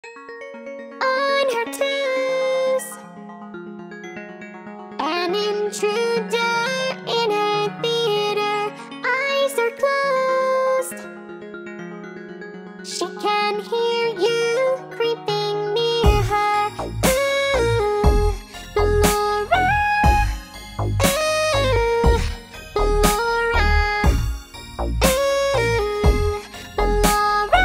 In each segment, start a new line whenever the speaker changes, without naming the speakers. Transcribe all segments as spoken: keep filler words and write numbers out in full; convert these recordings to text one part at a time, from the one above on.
On her toes, an intruder in her theater, eyes are closed. She can hear you creeping near her. Ooh, Ballora. Ooh, Ballora. Ooh, Ballora.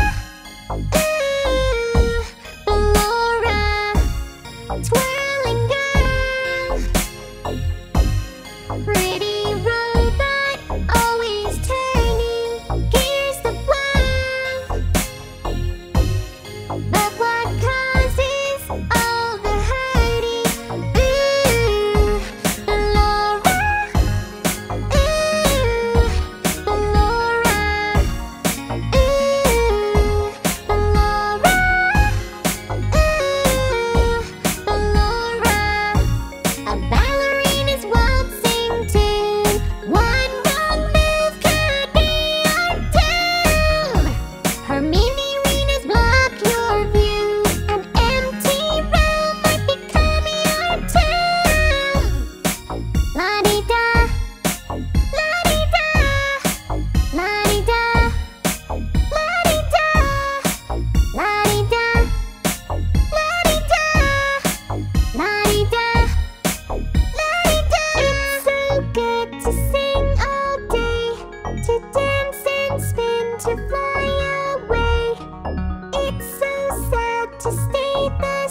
Ooh, Ballora. Twirling girl, pretty robot, always turning. Here's the blow. But what causes all the hurting? Ooh, Ballora. Ooh, Ballora. Ooh, Ballora. Ooh, Ballora. A ballerina's waltzing tune. One wrong move could be our doom. Her mini-renas block your view. An empty room might become your tomb. La-di-da, la-di-da, la-di-da, la-di-da, la-di-da, la-di-da, la-di-da, la-di-da. It's so good to sing all day, to dance and spin, to fly away. It's so sad to stay the